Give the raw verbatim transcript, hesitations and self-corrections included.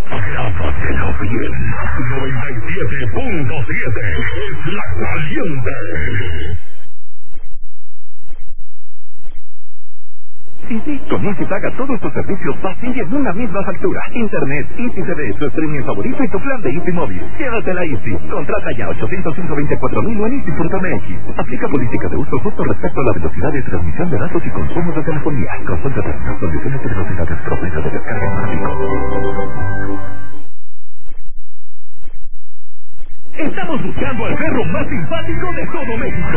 Grábatelo bien. noventa y siete punto siete es la caliente. Easy con Easy paga todos tus servicios fácil y en una misma factura. Internet, Easy T V, tu streaming favorito y tu plan de Easy Móvil. Quédatela Easy. Contrata ya ochocientos cinco veinticuatro mil o en easy punto m x. Aplica política de uso justo respecto a la velocidad de transmisión de datos y consumo de telefonía. Consulta términos, condiciones y velocidades. Proceso de descarga automático. Estamos buscando al perro más simpático de todo México.